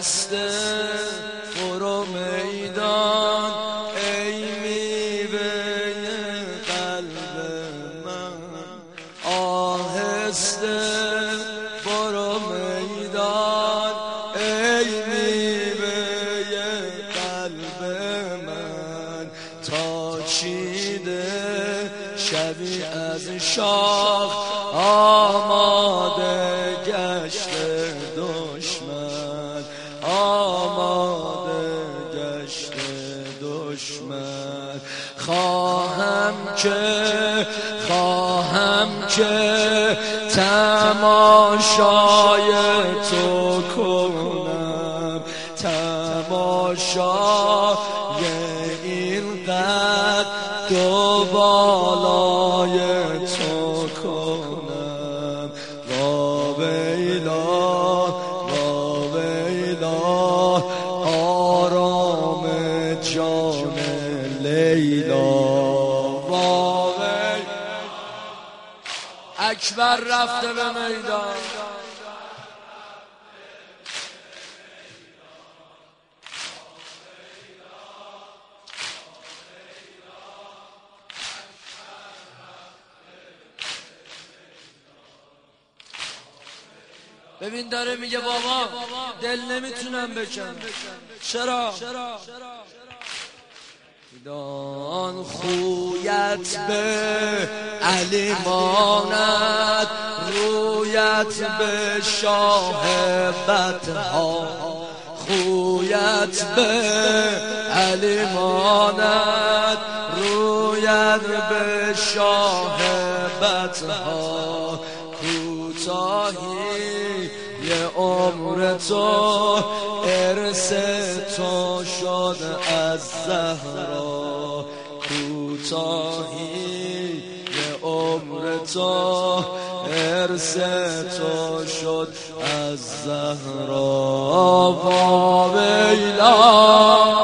آهسته برو میدان ای میوه قلب من، آهسته برو میدان ای میوه قلب من، تا چیده شبی از شاخ آماده گشته دشمن، آماده گشته دشمن. خواهم که تماشای تو کنم، تماشای این قد و بالای تو کنم. واویلا واویلا آرام جان لیلا. اکبر رفته به میدان، ببین داره میگه بابا دل نمیتونم بکنم. چرا؟ دان خویت به علی ماند، رویت به شاه بدها، خویت به علی ماند، رویت به شاه بدها. کوتاهی یه عمر تو ارث تو شد از زهرا، کوتاهی یه عمر تو ارث تو شد از زهرا. واویلا